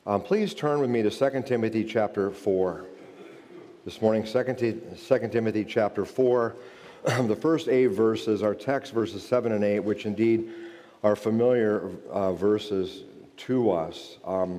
Please turn with me to 2 Timothy chapter 4. This morning, 2 Timothy chapter 4, the first 8 verses are text verses 7 and 8, which indeed are familiar verses to us.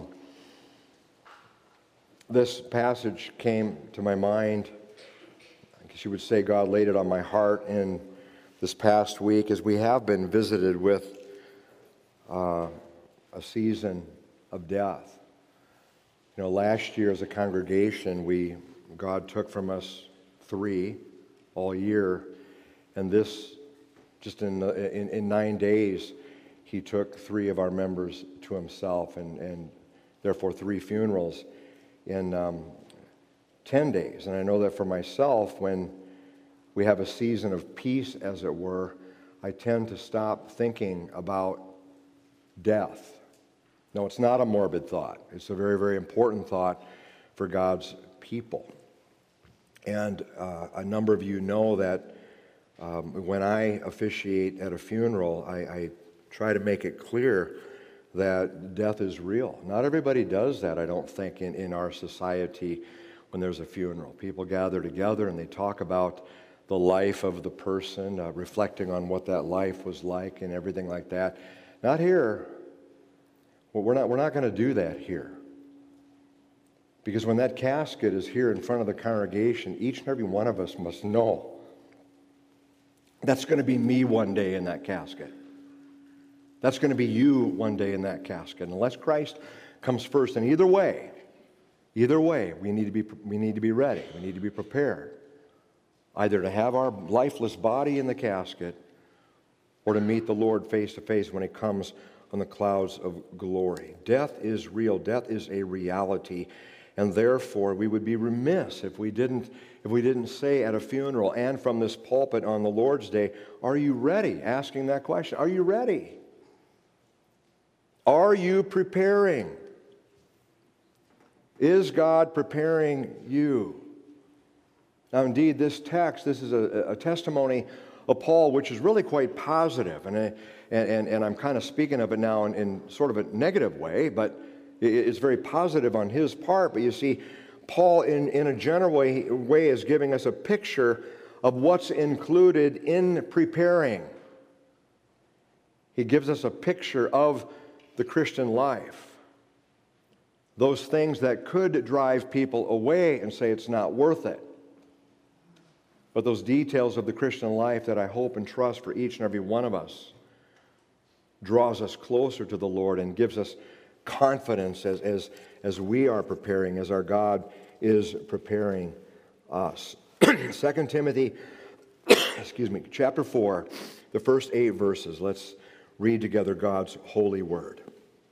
This passage came to my mind, I guess you would say God laid it on my heart in this past week as we have been visited with a season of death. You know, last year as a congregation, God took from us 3 all year, and this, just in 9 days, He took 3 of our members to Himself, and therefore 3 funerals in 10 days. And I know that for myself, when we have a season of peace, as it were, I tend to stop thinking about death. No, it's not a morbid thought. It's a very, very important thought for God's people. And a number of you know that when I officiate at a funeral, I try to make it clear that death is real. Not everybody does that, I don't think, in our society when there's a funeral. People gather together and they talk about the life of the person, reflecting on what that life was like and everything like that. Not here. Well, we're not going to do that here. Because when that casket is here in front of the congregation, each and every one of us must know that's going to be me one day in that casket. That's going to be you one day in that casket. Unless Christ comes first, and either way, we need to be ready. We need to be prepared, either to have our lifeless body in the casket or to meet the Lord face to face when He comes on the clouds of glory. Death is real. Death is a reality. And therefore, we would be remiss if we didn't say at a funeral and from this pulpit on the Lord's Day, are you ready? Asking that question. Are you ready? Are you preparing? Is God preparing you? Now, indeed, this is a testimony of Paul, which is really quite positive. And I'm kind of speaking of it now in sort of a negative way, but it's very positive on his part. But you see, Paul, in a general way, is giving us a picture of what's included in preparing. He gives us a picture of the Christian life. Those things that could drive people away and say it's not worth it. But those details of the Christian life that I hope and trust for each and every one of us draws us closer to the Lord and gives us confidence as we are preparing, as our God is preparing us. 2 Timothy, chapter 4, the first 8 verses. Let's read together God's holy word.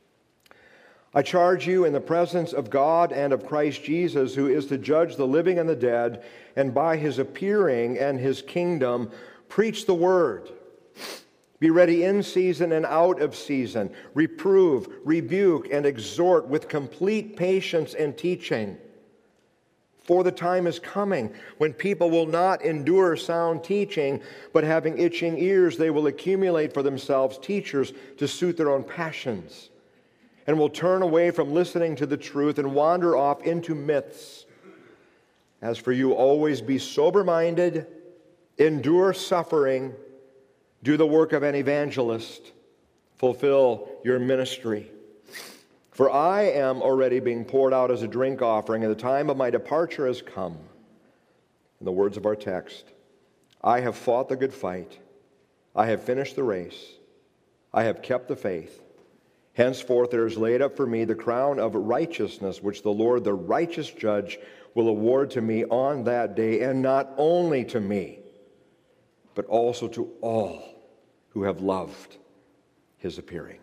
I charge you in the presence of God and of Christ Jesus, who is to judge the living and the dead, and by His appearing and His kingdom, preach the word. Be ready in season and out of season. Reprove, rebuke, and exhort with complete patience and teaching. For the time is coming when people will not endure sound teaching, but having itching ears, they will accumulate for themselves teachers to suit their own passions, and will turn away from listening to the truth and wander off into myths. As for you, always be sober-minded, endure suffering, do the work of an evangelist, fulfill your ministry. For I am already being poured out as a drink offering, and the time of my departure has come. In the words of our text, I have fought the good fight. I have finished the race. I have kept the faith. Henceforth there is laid up for me the crown of righteousness, which the Lord, the righteous judge, will award to me on that day, and not only to me, but also to all who have loved His appearing.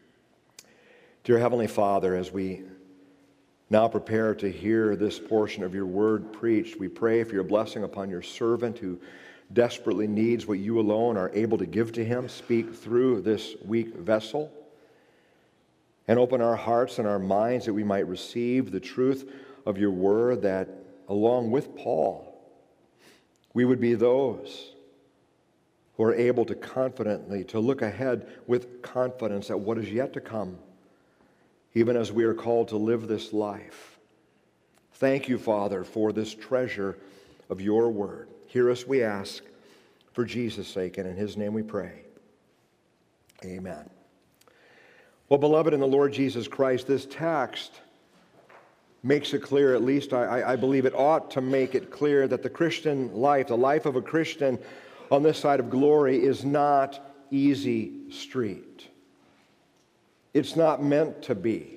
Dear Heavenly Father, as we now prepare to hear this portion of your word preached, we pray for your blessing upon your servant who desperately needs what you alone are able to give to him. Speak through this weak vessel and open our hearts and our minds that we might receive the truth of your word, that along with Paul, we would be those who are able to confidently, to look ahead with confidence at what is yet to come, even as we are called to live this life. Thank you, Father, for this treasure of your word. Hear us, we ask, for Jesus' sake, and in his name we pray. Amen. Well, beloved in the Lord Jesus Christ, this text makes it clear, at least I believe it ought to make it clear, that the Christian life, the life of a Christian on this side of glory, is not easy street. It's not meant to be.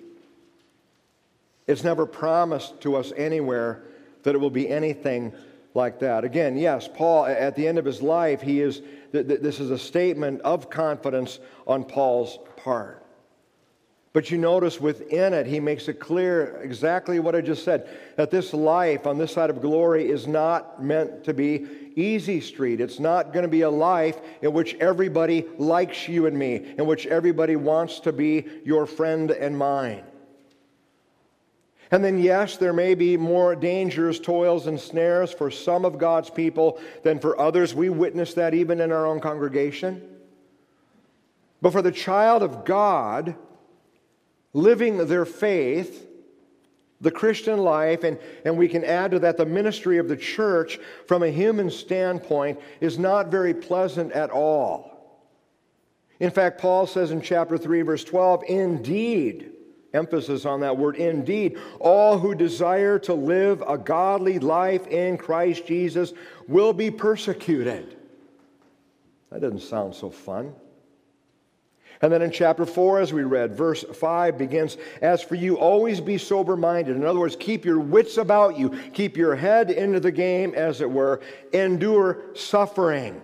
It's never promised to us anywhere that it will be anything like that. Again, yes, Paul, at the end of his life, this is a statement of confidence on Paul's part. But you notice within it, he makes it clear exactly what I just said, that this life on this side of glory is not meant to be easy street. It's not going to be a life in which everybody likes you and me, in which everybody wants to be your friend and mine. And then, yes, there may be more dangers, toils, and snares for some of God's people than for others. We witness that even in our own congregation. But for the child of God, living their faith, the Christian life, and we can add to that the ministry of the church from a human standpoint, is not very pleasant at all. In fact, Paul says in chapter 3, verse 12, indeed, emphasis on that word, indeed, all who desire to live a godly life in Christ Jesus will be persecuted. That doesn't sound so fun. And then in chapter 4, as we read, verse 5 begins, as for you, always be sober-minded. In other words, keep your wits about you. Keep your head into the game, as it were. Endure suffering.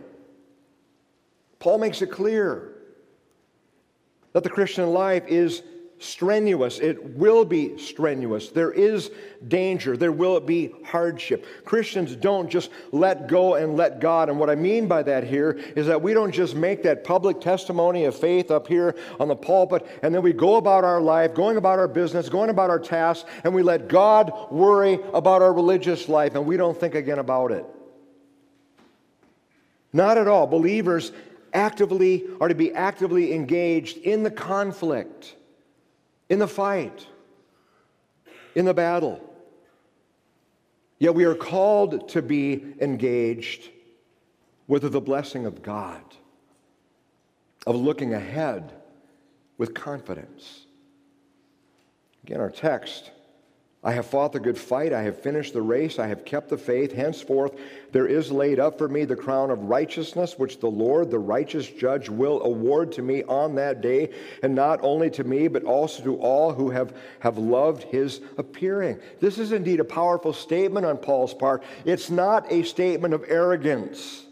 Paul makes it clear that the Christian life is strenuous. It will be strenuous. There is danger. There will be hardship. Christians don't just let go and let God. And what I mean by that here is that we don't just make that public testimony of faith up here on the pulpit, and then we go about our life, going about our business, going about our tasks, and we let God worry about our religious life, and we don't think again about it. Not at all. Believers are to be actively engaged in the conflict, in the fight, in the battle. Yet we are called to be engaged with the blessing of God, of looking ahead with confidence. Again, our text, I have fought the good fight, I have finished the race, I have kept the faith. Henceforth there is laid up for me the crown of righteousness, which the Lord, the righteous judge, will award to me on that day, and not only to me, but also to all who have loved his appearing. This is indeed a powerful statement on Paul's part. It's not a statement of arrogance.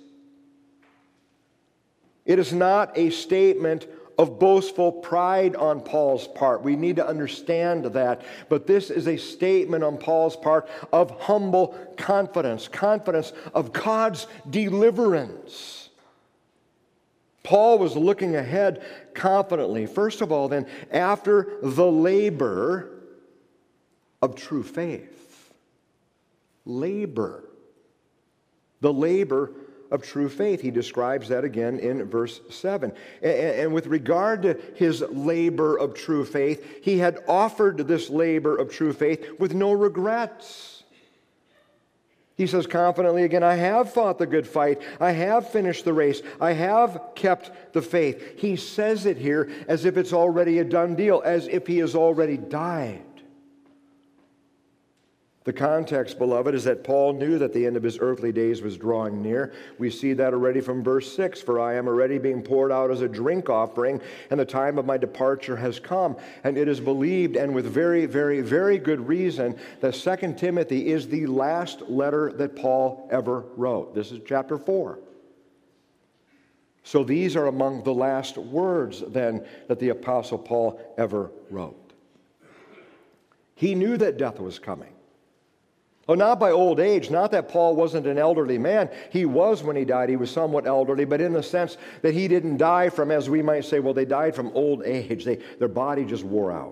It is not a statement of boastful pride on Paul's part. We need to understand that. But this is a statement on Paul's part of humble confidence, confidence of God's deliverance. Paul was looking ahead confidently. First of all, then, after the labor of true faith. Labor. The labor of true faith. He describes that again in verse 7. And with regard to his labor of true faith, he had offered this labor of true faith with no regrets. He says confidently again, I have fought the good fight. I have finished the race. I have kept the faith. He says it here as if it's already a done deal, as if he has already died. The context, beloved, is that Paul knew that the end of his earthly days was drawing near. We see that already from verse 6. For I am already being poured out as a drink offering, and the time of my departure has come. And it is believed, and with very, very, very good reason, that 2 Timothy is the last letter that Paul ever wrote. This is chapter 4. So these are among the last words, then, that the Apostle Paul ever wrote. He knew that death was coming. Oh, not by old age, not that Paul wasn't an elderly man. He was when he died. He was somewhat elderly, but in the sense that he didn't die from, as we might say, well, they died from old age. Their body just wore out.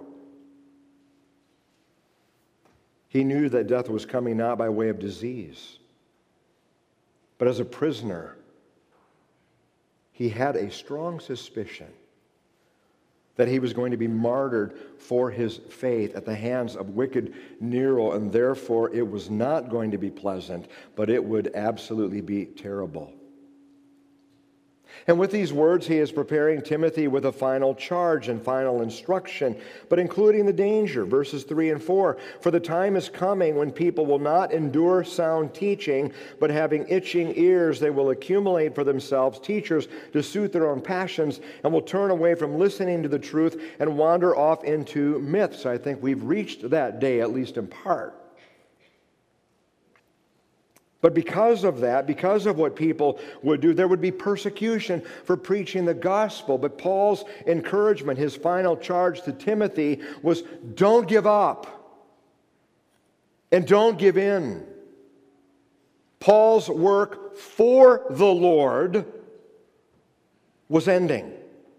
He knew that death was coming not by way of disease, but as a prisoner. He had a strong suspicion that he was going to be martyred for his faith at the hands of wicked Nero, and therefore it was not going to be pleasant, but it would absolutely be terrible. And with these words, he is preparing Timothy with a final charge and final instruction, but including the danger, verses 3 and 4. For the time is coming when people will not endure sound teaching, but having itching ears, they will accumulate for themselves teachers to suit their own passions, and will turn away from listening to the truth and wander off into myths. I think we've reached that day, at least in part. But because of that, because of what people would do, there would be persecution for preaching the gospel. But Paul's encouragement, his final charge to Timothy was, don't give up and don't give in. Paul's work for the Lord was ending.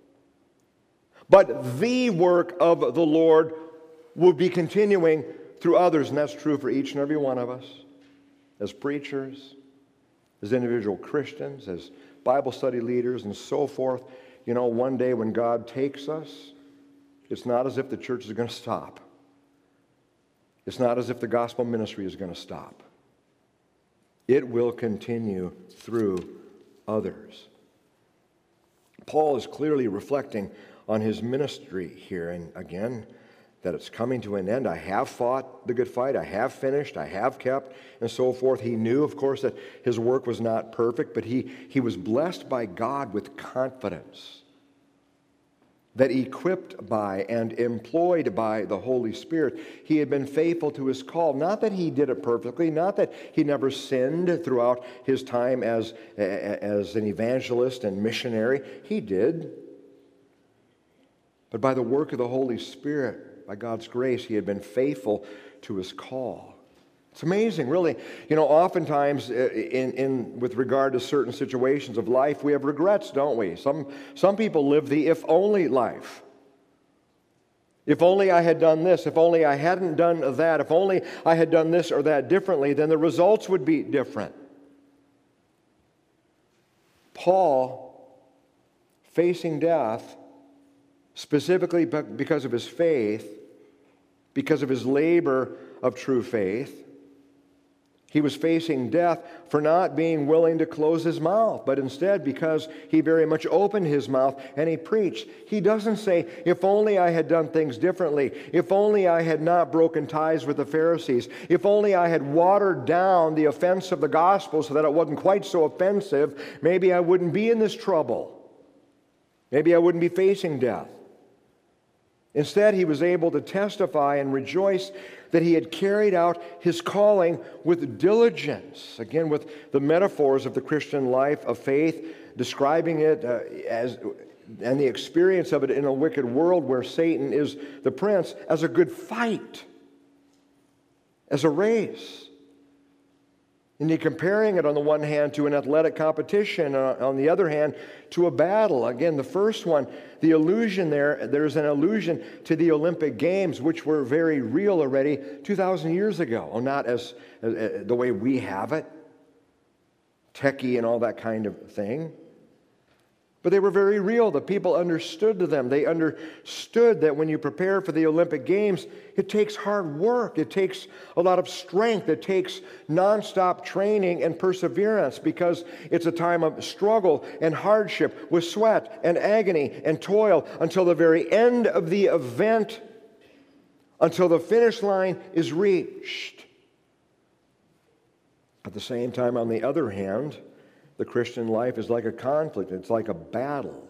But the work of the Lord would be continuing through others, and that's true for each and every one of us. As preachers, as individual Christians, as Bible study leaders, and so forth. You know, one day when God takes us, it's not as if the church is going to stop. It's not as if the gospel ministry is going to stop. It will continue through others. Paul is clearly reflecting on his ministry here, and again, that it's coming to an end. I have fought the good fight. I have finished. I have kept, and so forth. He knew, of course, that his work was not perfect, but he was blessed by God with confidence that equipped by and employed by the Holy Spirit, he had been faithful to his call. Not that he did it perfectly, not that he never sinned throughout his time as an evangelist and missionary. He did. But by the work of the Holy Spirit, by God's grace, he had been faithful to his call. It's amazing, really. You know, oftentimes with regard to certain situations of life, we have regrets, don't we? Some people live the if-only life. If only I had done this, if only I hadn't done that, if only I had done this or that differently, then the results would be different. Paul, facing death, specifically because of his faith, because of his labor of true faith, he was facing death for not being willing to close his mouth, but instead because he very much opened his mouth and he preached. He doesn't say, if only I had done things differently, if only I had not broken ties with the Pharisees, if only I had watered down the offense of the gospel so that it wasn't quite so offensive, maybe I wouldn't be in this trouble. Maybe I wouldn't be facing death. Instead, he was able to testify and rejoice that he had carried out his calling with diligence. Again, with the metaphors of the Christian life of faith, describing it and the experience of it in a wicked world where Satan is the prince, as a good fight, as a race. And you're comparing it on the one hand to an athletic competition, on the other hand to a battle. Again, the first one, the allusion there's an allusion to the Olympic Games, which were very real already 2,000 years ago. Well, not as the way we have it, techie and all that kind of thing. But they were very real. The people understood them. They understood that when you prepare for the Olympic Games, it takes hard work. It takes a lot of strength. It takes nonstop training and perseverance because it's a time of struggle and hardship with sweat and agony and toil until the very end of the event, until the finish line is reached. At the same time, on the other hand, the Christian life is like a conflict. It's like a battle.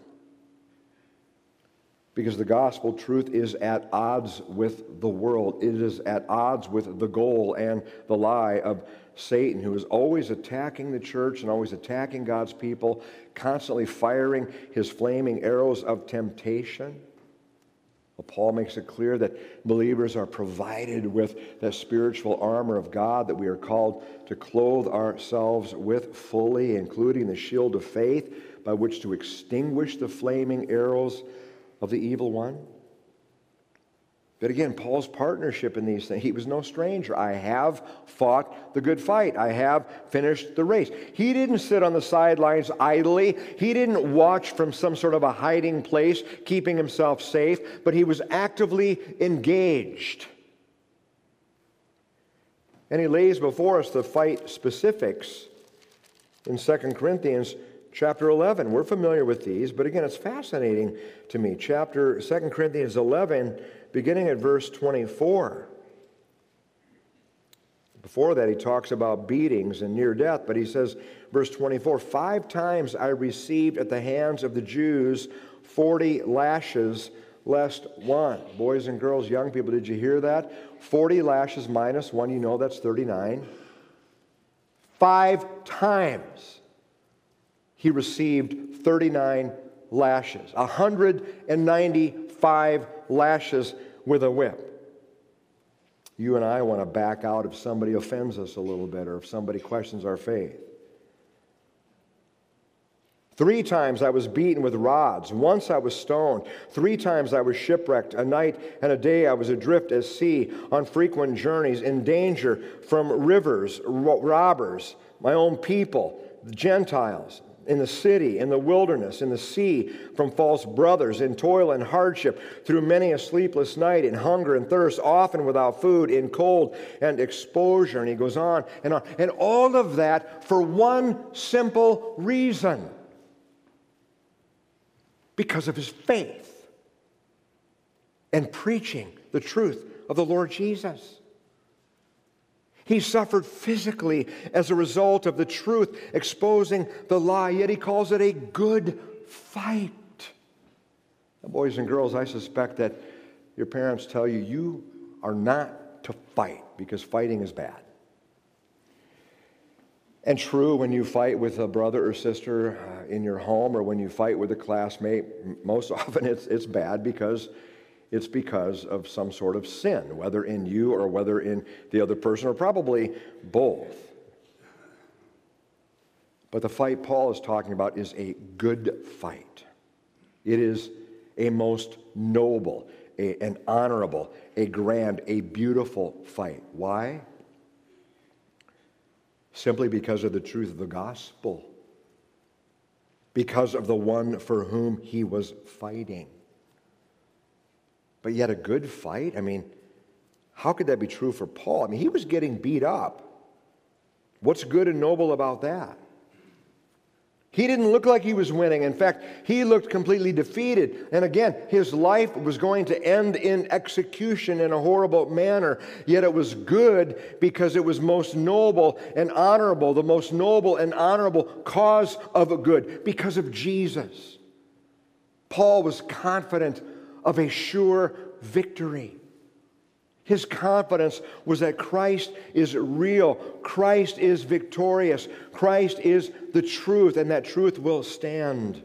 Because the gospel truth is at odds with the world. It is at odds with the goal and the lie of Satan, who is always attacking the church and always attacking God's people, constantly firing his flaming arrows of temptation. Well, Paul makes it clear that believers are provided with the spiritual armor of God that we are called to clothe ourselves with fully, including the shield of faith by which to extinguish the flaming arrows of the evil one. But again, Paul's partnership in these things, he was no stranger. I have fought the good fight. I have finished the race. He didn't sit on the sidelines idly. He didn't watch from some sort of a hiding place, keeping himself safe, but he was actively engaged. And he lays before us the fight specifics in 2 Corinthians chapter 11. We're familiar with these, but again, it's fascinating to me. 2 Corinthians 11, beginning at verse 24. Before that, he talks about beatings and near death, but he says, verse 24, 5 times I received at the hands of the Jews 40 lashes less one. Boys and girls, young people, did you hear that? 40 lashes minus 1, you know that's 39. 5 times he received 39 lashes, 195 lashes with a whip. You and I want to back out if somebody offends us a little bit or if somebody questions our faith. 3 times I was beaten with rods. Once I was stoned. 3 times I was shipwrecked. A night and a day I was adrift at sea, on frequent journeys, in danger from rivers, robbers, my own people, the Gentiles, in the city, in the wilderness, in the sea, from false brothers, in toil and hardship, through many a sleepless night, in hunger and thirst, often without food, in cold and exposure. And he goes on and on. And all of that for one simple reason. Because of his faith and preaching the truth of the Lord Jesus. He suffered physically as a result of the truth exposing the lie, yet he calls it a good fight. Now, boys and girls, I suspect that your parents tell you you are not to fight because fighting is bad. And true, when you fight with a brother or sister in your home or when you fight with a classmate, most often it's bad because it's because of some sort of sin, whether in you or whether in the other person, or probably both. But the fight Paul is talking about is a good fight. It is a most noble, an honorable, a grand, a beautiful fight. Why? Simply because of the truth of the gospel. Because of the one for whom he was fighting. But yet a good fight? I mean, how could that be true for Paul? I mean, he was getting beat up. What's good and noble about that? He didn't look like he was winning. In fact, he looked completely defeated. And again, his life was going to end in execution in a horrible manner. Yet it was good because it was most noble and honorable, the most noble and honorable cause of good, because of Jesus. Paul was confident of a sure victory. His confidence was that Christ is real, Christ is victorious, Christ is the truth, and that truth will stand.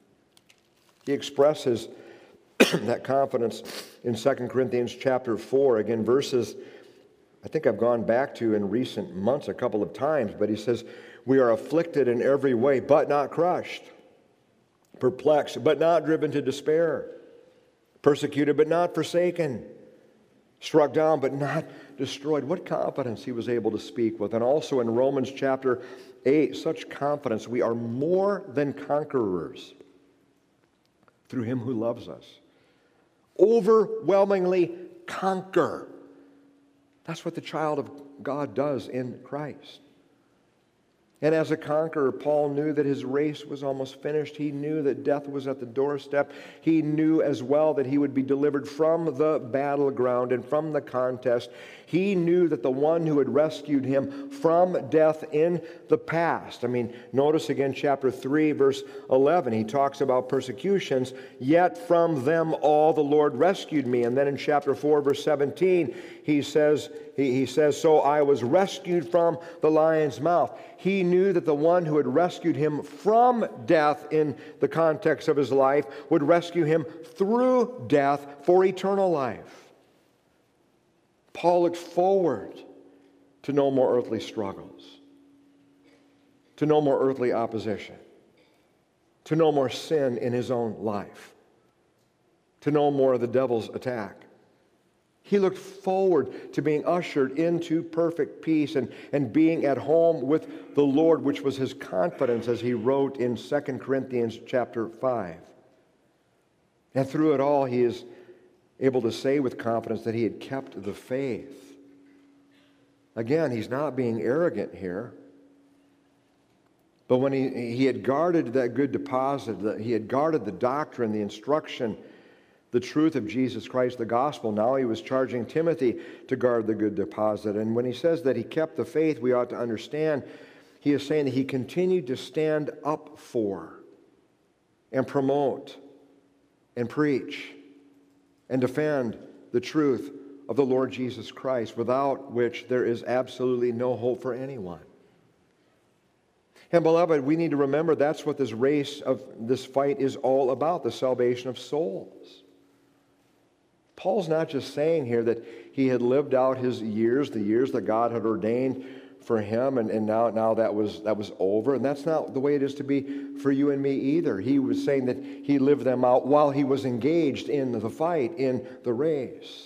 He expresses that confidence in 2 Corinthians chapter 4, again, verses I think I've gone back to in recent months a couple of times, but he says, we are afflicted in every way, but not crushed, perplexed, but not driven to despair, persecuted, but not forsaken, struck down but not destroyed. What confidence he was able to speak with. And also in Romans chapter 8, such confidence. We are more than conquerors through him who loves us. Overwhelmingly conquer. That's what the child of God does in Christ. And as a conqueror, Paul knew that his race was almost finished. He knew that death was at the doorstep. He knew as well that he would be delivered from the battleground and from the contest. He knew that the one who had rescued him from death in the past. I mean, notice again chapter 3, verse 11. He talks about persecutions, yet from them all the Lord rescued me. And then in chapter 4, verse 17, he says, so I was rescued from the lion's mouth. He knew that the one who had rescued him from death in the context of his life would rescue him through death for eternal life. Paul looked forward to no more earthly struggles, to no more earthly opposition, to no more sin in his own life, to no more of the devil's attack. He looked forward to being ushered into perfect peace and being at home with the Lord, which was his confidence, as he wrote in 2 Corinthians chapter 5. And through it all, he is able to say with confidence that he had kept the faith. Again, he's not being arrogant here. But when he had guarded that good deposit, that he had guarded the doctrine, the instruction, the truth of Jesus Christ, the gospel, now he was charging Timothy to guard the good deposit. And when he says that he kept the faith, we ought to understand, he is saying that he continued to stand up for and promote and preach and defend the truth of the Lord Jesus Christ, without which there is absolutely no hope for anyone. And beloved, we need to remember that's what this race of this fight is all about, the salvation of souls. Paul's not just saying here that he had lived out his years, the years that God had ordained for him, and now that was over. And that's not the way it is to be for you and me either. He was saying that he lived them out while he was engaged in the fight, in the race.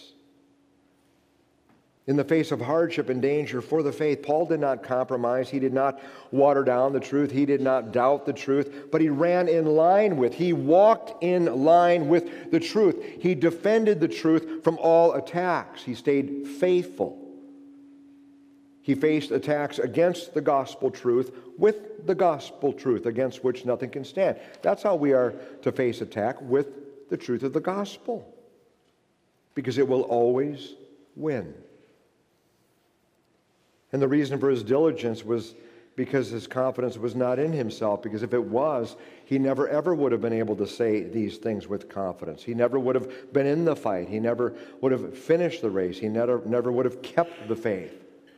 In the face of hardship and danger for the faith, Paul did not compromise. He did not water down the truth. He did not doubt the truth, but he ran in line with, he walked in line with the truth. He defended the truth from all attacks. He stayed faithful. He faced attacks against the gospel truth with the gospel truth, against which nothing can stand. That's how we are to face attack, with the truth of the gospel, because it will always win. And the reason for his diligence was because his confidence was not in himself, because if it was, he never ever would have been able to say these things with confidence. He never would have been in the fight. He never would have finished the race. He never would have kept the faith.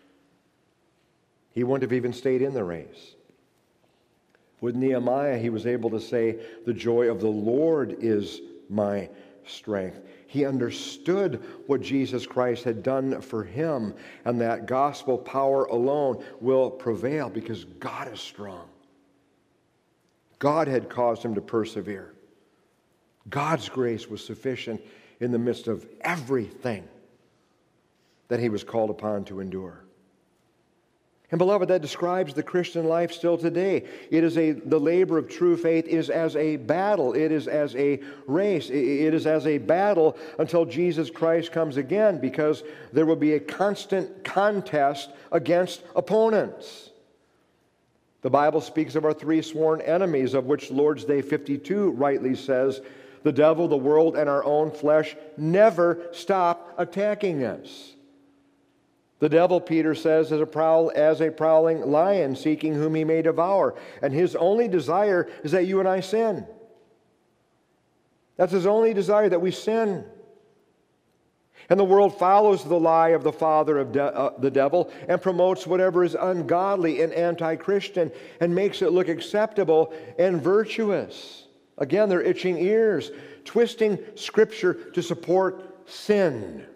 He wouldn't have even stayed in the race. With Nehemiah, he was able to say, "The joy of the Lord is my strength." He understood what Jesus Christ had done for him, and that gospel power alone will prevail because God is strong. God had caused him to persevere. God's grace was sufficient in the midst of everything that he was called upon to endure. And beloved, that describes the Christian life still today. The labor of true faith is as a battle. It is as a race. It is as a battle until Jesus Christ comes again, because there will be a constant contest against opponents. The Bible speaks of our three sworn enemies, of which Lord's Day 52 rightly says, the devil, the world, and our own flesh never stop attacking us. The devil, Peter says, is a prowling lion seeking whom he may devour. And his only desire is that you and I sin. That's his only desire, that we sin. And the world follows the lie of the father of the devil and promotes whatever is ungodly and anti-Christian and makes it look acceptable and virtuous. Again, they're itching ears, twisting Scripture to support sin.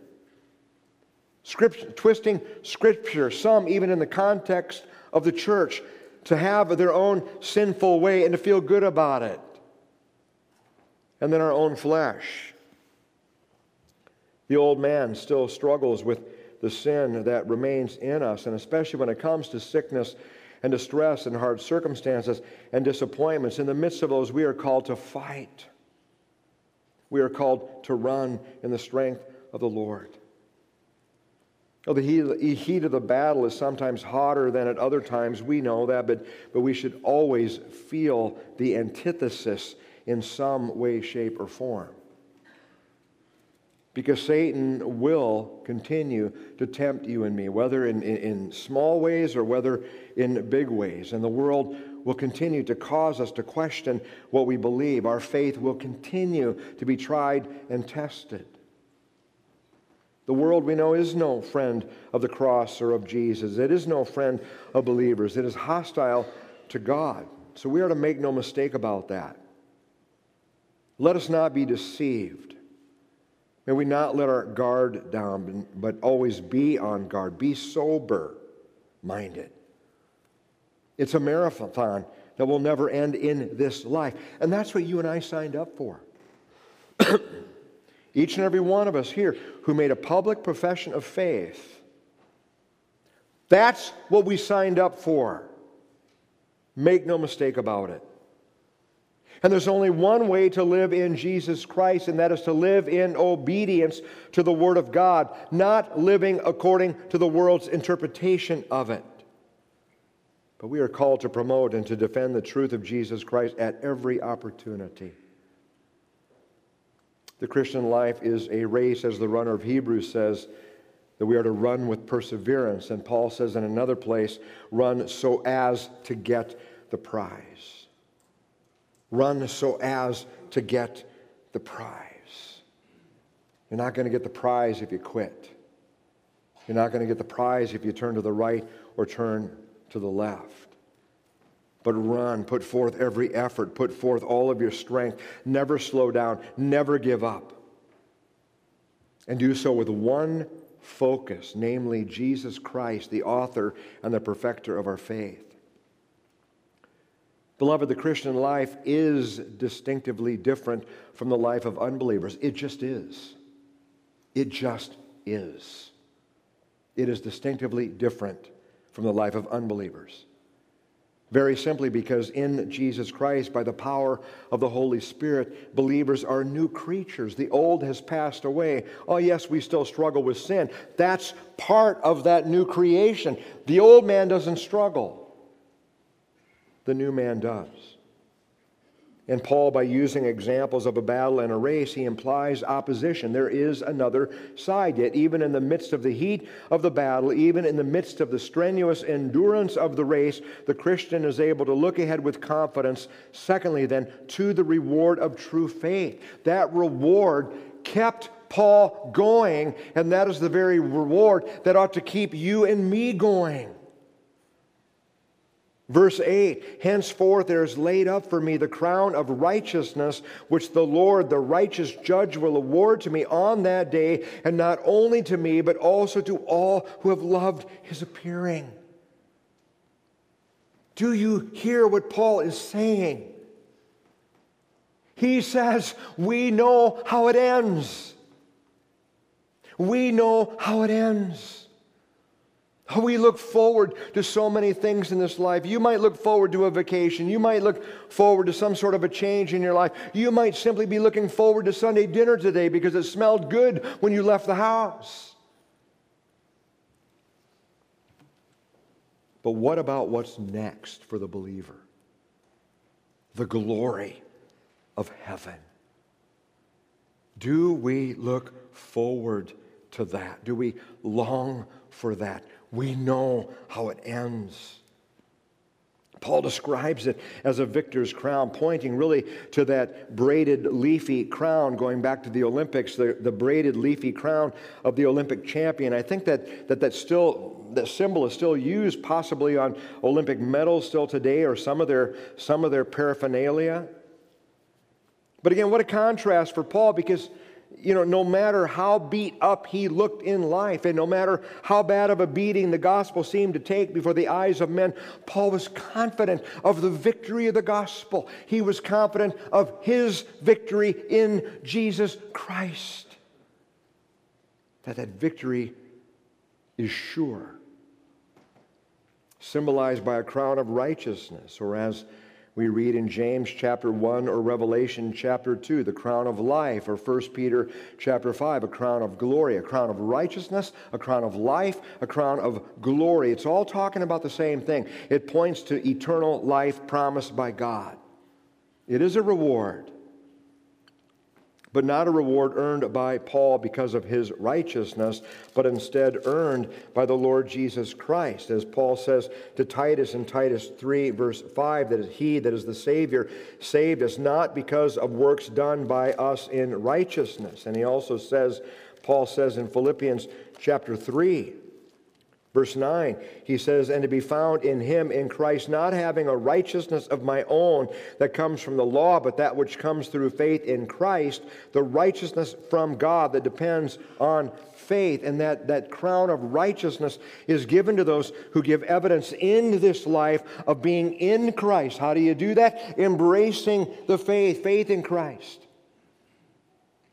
Twisting Scripture, some even in the context of the church, to have their own sinful way and to feel good about it. And then our own flesh. The old man still struggles with the sin that remains in us, and especially when it comes to sickness and distress and hard circumstances and disappointments. In the midst of those, we are called to fight. We are called to run in the strength of the Lord. Oh, the heat of the battle is sometimes hotter than at other times. We know that, but we should always feel the antithesis in some way, shape, or form. Because Satan will continue to tempt you and me, whether in small ways or whether in big ways. And the world will continue to cause us to question what we believe. Our faith will continue to be tried and tested. The world, we know, is no friend of the cross or of Jesus. It is no friend of believers. It is hostile to God. So we are to make no mistake about that. Let us not be deceived. May we not let our guard down, but always be on guard. Be sober-minded. It's a marathon that will never end in this life. And that's what you and I signed up for. each and every one of us here who made a public profession of faith. That's what we signed up for. Make no mistake about it. And there's only one way to live in Jesus Christ, and that is to live in obedience to the Word of God, not living according to the world's interpretation of it. But we are called to promote and to defend the truth of Jesus Christ at every opportunity. The Christian life is a race, as the runner of Hebrews says, that we are to run with perseverance. And Paul says in another place, run so as to get the prize. Run so as to get the prize. You're not going to get the prize if you quit. You're not going to get the prize if you turn to the right or turn to the left. But run, put forth every effort, put forth all of your strength. Never slow down, never give up. And do so with one focus, namely Jesus Christ, the author and the perfecter of our faith. Beloved, the Christian life is distinctively different from the life of unbelievers. It just is. It just is. It is distinctively different from the life of unbelievers. Very simply because in Jesus Christ, by the power of the Holy Spirit, believers are new creatures. The old has passed away. Oh, yes, we still struggle with sin. That's part of that new creation. The old man doesn't struggle. The new man does. And Paul, by using examples of a battle and a race, he implies opposition. There is another side. Yet even in the midst of the heat of the battle, even in the midst of the strenuous endurance of the race, the Christian is able to look ahead with confidence, secondly then, to the reward of true faith. That reward kept Paul going, and that is the very reward that ought to keep you and me going. Verse 8, henceforth there is laid up for me the crown of righteousness, which the Lord, the righteous judge, will award to me on that day, and not only to me, but also to all who have loved his appearing. Do you hear what Paul is saying? He says, we know how it ends. We know how it ends. We look forward to so many things in this life. You might look forward to a vacation. You might look forward to some sort of a change in your life. You might simply be looking forward to Sunday dinner today because it smelled good when you left the house. But what about what's next for the believer? The glory of heaven. Do we look forward to that? Do we long for that? We know how it ends. Paul describes it as a victor's crown, pointing really to that braided leafy crown, going back to the Olympics, the braided leafy crown of the Olympic champion. I think that symbol is still used possibly on Olympic medals still today, or some of their paraphernalia. But again, what a contrast for Paul, because no matter how beat up he looked in life, and no matter how bad of a beating the gospel seemed to take before the eyes of men, Paul was confident of the victory of the gospel. He was confident of his victory in Jesus Christ. That victory is sure. Symbolized by a crown of righteousness, or as we read in James chapter 1 or Revelation chapter 2, the crown of life, or 1 Peter chapter 5, a crown of glory, a crown of righteousness, a crown of life, a crown of glory. It's all talking about the same thing. It points to eternal life promised by God. It is a reward, but not a reward earned by Paul because of his righteousness, but instead earned by the Lord Jesus Christ. As Paul says to Titus in Titus 3, verse 5, that he that is the Savior saved us not because of works done by us in righteousness. And he also says, Paul says in Philippians chapter 3, verse 9, he says, and to be found in him, in Christ, not having a righteousness of my own that comes from the law, but that which comes through faith in Christ, the righteousness from God that depends on faith. And that crown of righteousness is given to those who give evidence in this life of being in Christ. How do you do that? Embracing the faith in Christ.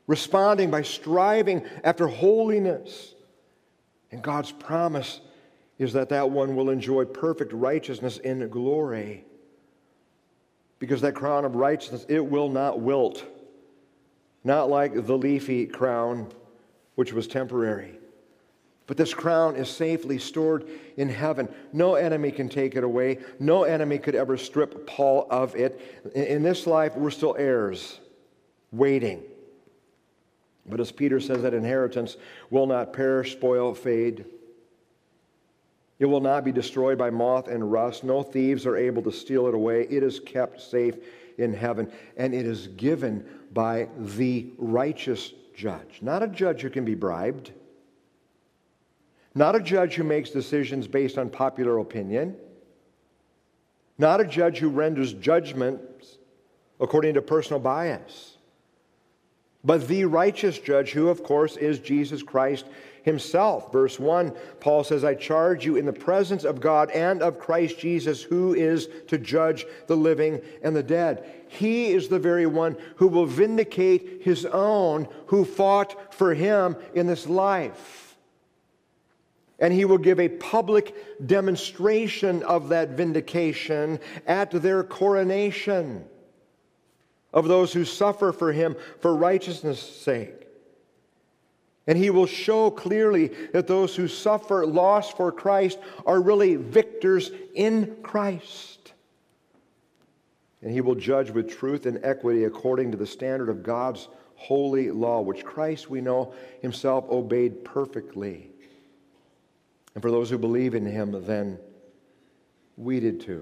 responding by striving after holiness. And God's promise is that that one will enjoy perfect righteousness in glory. Because that crown of righteousness, it will not wilt. Not like the leafy crown, which was temporary. But this crown is safely stored in heaven. No enemy can take it away. No enemy could ever strip Paul of it. In this life, we're still heirs, waiting. But as Peter says, that inheritance will not perish, spoil, fade. It will not be destroyed by moth and rust. No thieves are able to steal it away. It is kept safe in heaven, and it is given by the righteous judge. Not a judge who can be bribed. Not a judge who makes decisions based on popular opinion. Not a judge who renders judgments according to personal bias. But the righteous judge, who of course is Jesus Christ himself. Verse 1, Paul says, I charge you in the presence of God and of Christ Jesus, who is to judge the living and the dead. He is the very one who will vindicate his own who fought for him in this life. And he will give a public demonstration of that vindication at their coronation of those who suffer for him for righteousness' sake. And he will show clearly that those who suffer loss for Christ are really victors in Christ. And he will judge with truth and equity according to the standard of God's holy law, which Christ, we know, himself obeyed perfectly. And for those who believe in him, then we did too.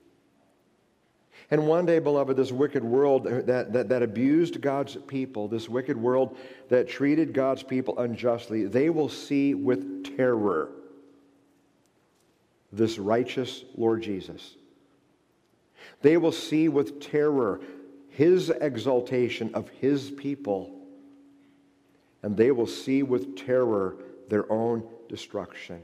And one day, beloved, this wicked world that abused God's people, this wicked world that treated God's people unjustly, they will see with terror this righteous Lord Jesus. They will see with terror his exaltation of his people, and they will see with terror their own destruction.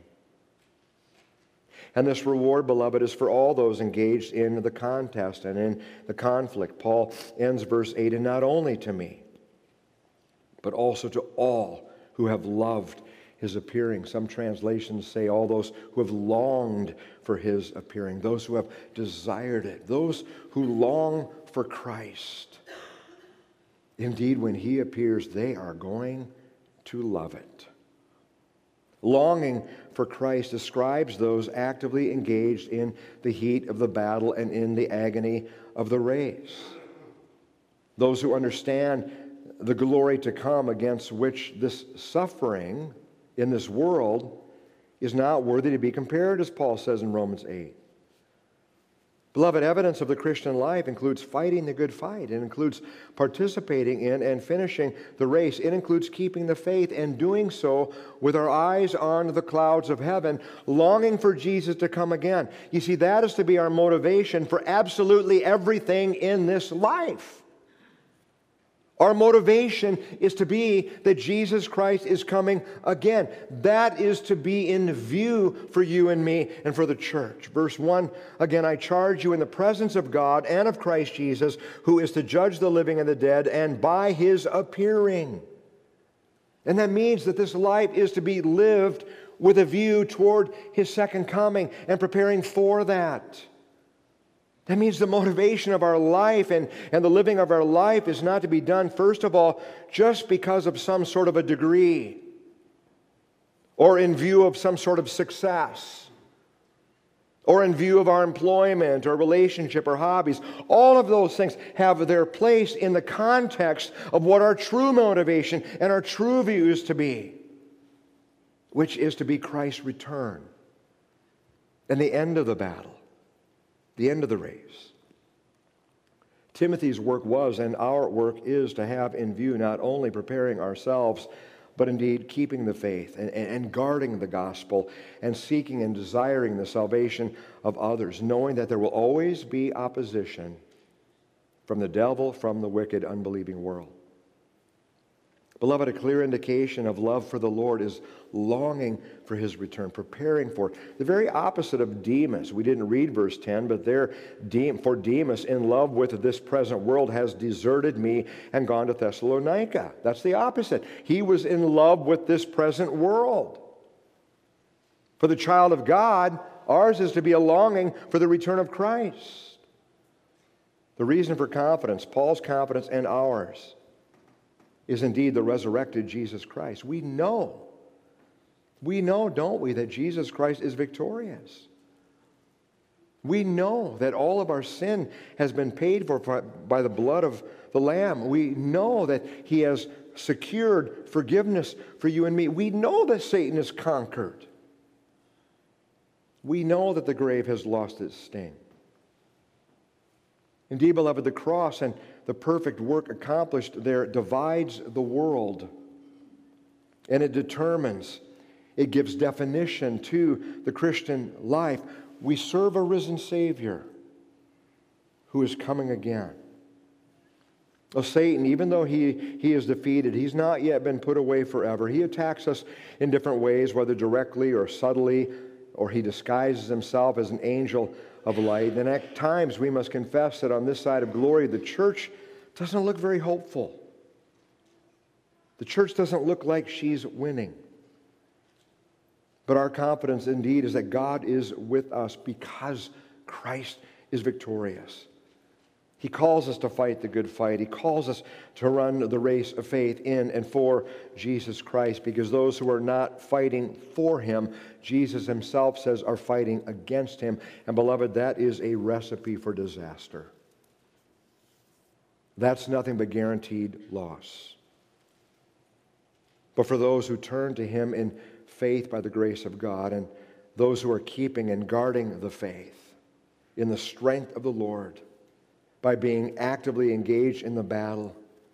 And this reward, beloved, is for all those engaged in the contest and in the conflict. Paul ends verse 8, and not only to me, but also to all who have loved his appearing. Some translations say all those who have longed for his appearing, those who have desired it, those who long for Christ. Indeed, when he appears, they are going to love it. Longing for Christ describes those actively engaged in the heat of the battle and in the agony of the race. Those who understand the glory to come, against which this suffering in this world is not worthy to be compared, as Paul says in Romans 8. Beloved, evidence of the Christian life includes fighting the good fight. It includes participating in and finishing the race. It includes keeping the faith and doing so with our eyes on the clouds of heaven, longing for Jesus to come again. You see, that is to be our motivation for absolutely everything in this life. Our motivation is to be that Jesus Christ is coming again. That is to be in view for you and me and for the church. Verse 1, again, I charge you in the presence of God and of Christ Jesus, who is to judge the living and the dead, and by his appearing. And that means that this life is to be lived with a view toward his second coming and preparing for that. That means the motivation of our life and the living of our life is not to be done, first of all, just because of some sort of a degree or in view of some sort of success or in view of our employment or relationship or hobbies. All of those things have their place in the context of what our true motivation and our true view is to be, which is to be Christ's return and the end of the battle. The end of the race. Timothy's work was, and our work is, to have in view not only preparing ourselves, but indeed keeping the faith and guarding the gospel and seeking and desiring the salvation of others, knowing that there will always be opposition from the devil, from the wicked, unbelieving world. Beloved, a clear indication of love for the Lord is longing for his return, preparing for it. The very opposite of Demas. We didn't read verse 10, but there, for Demas, in love with this present world, has deserted me and gone to Thessalonica. That's the opposite. He was in love with this present world. For the child of God, ours is to be a longing for the return of Christ. The reason for confidence, Paul's confidence and ours, is indeed the resurrected Jesus Christ. We know, don't we, that Jesus Christ is victorious. We know that all of our sin has been paid for by the blood of the Lamb. We know that he has secured forgiveness for you and me. We know that Satan is conquered. We know that the grave has lost its sting. Indeed, beloved, the cross and the perfect work accomplished there divides the world. And it determines, it gives definition to the Christian life. We serve a risen Savior who is coming again. Well, Satan, even though he is defeated, he's not yet been put away forever. He attacks us in different ways, whether directly or subtly, or he disguises himself as an angel of light. And at times we must confess that on this side of glory, the church doesn't look very hopeful. The church doesn't look like she's winning. But our confidence indeed is that God is with us because Christ is victorious. He calls us to fight the good fight. He calls us to run the race of faith in and for Jesus Christ, because those who are not fighting for him, Jesus himself says, are fighting against him. And beloved, that is a recipe for disaster. That's nothing but guaranteed loss. But for those who turn to him in faith by the grace of God, and those who are keeping and guarding the faith in the strength of the Lord, by being actively engaged in the battle,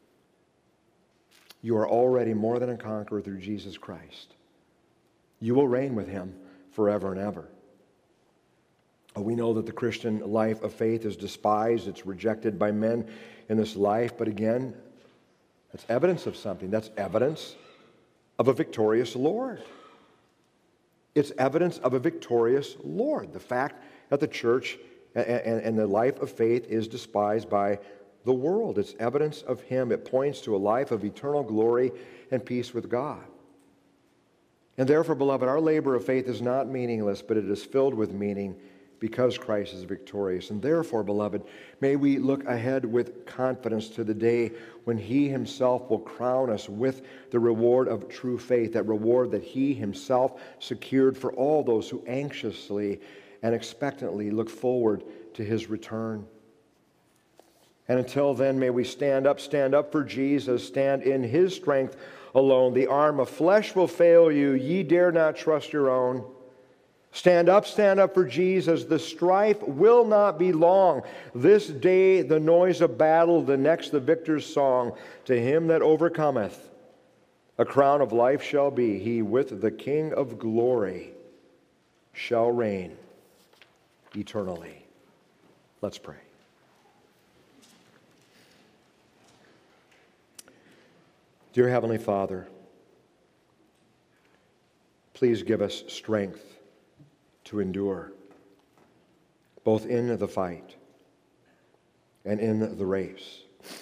you are already more than a conqueror through Jesus Christ. You will reign with him forever and ever. We know that the Christian life of faith is despised, it's rejected by men in this life, but again, that's evidence of something. That's evidence of a victorious Lord. It's evidence of a victorious Lord. The fact that the church and the life of faith is despised by the world. It's evidence of him. It points to a life of eternal glory and peace with God. And therefore, beloved, our labor of faith is not meaningless, but it is filled with meaning because Christ is victorious. And therefore, beloved, may we look ahead with confidence to the day when he himself will crown us with the reward of true faith, that reward that he himself secured for all those who anxiously and expectantly look forward to his return. And until then, may we stand up for Jesus, stand in his strength alone. The arm of flesh will fail you, ye dare not trust your own. Stand up for Jesus. The strife will not be long. This day the noise of battle, the next the victor's song. To him that overcometh, a crown of life shall be. He with the King of glory shall reign eternally. Let's pray. Dear Heavenly Father, please give us strength to endure, both in the fight and in the race,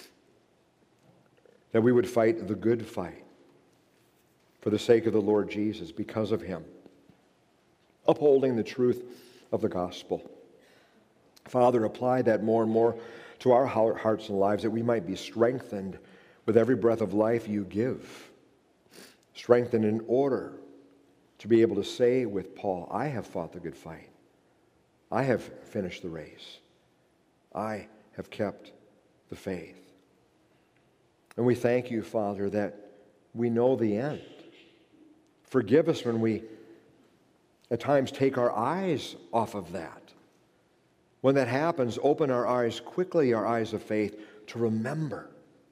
that we would fight the good fight for the sake of the Lord Jesus, because of him, upholding the truth of the gospel. Father, apply that more and more to our hearts and lives, that we might be strengthened with every breath of life you give. Strengthened in order to be able to say with Paul, I have fought the good fight. I have finished the race. I have kept the faith. And we thank you, Father, that we know the end. Forgive us when we at times take our eyes off of that. When that happens, open our eyes quickly, our eyes of faith, to remember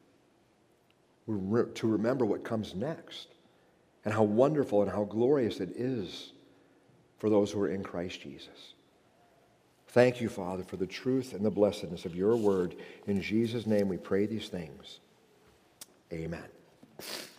what comes next, and how wonderful and how glorious it is for those who are in Christ Jesus. Thank you, Father, for the truth and the blessedness of your word. In Jesus' name we pray these things. Amen.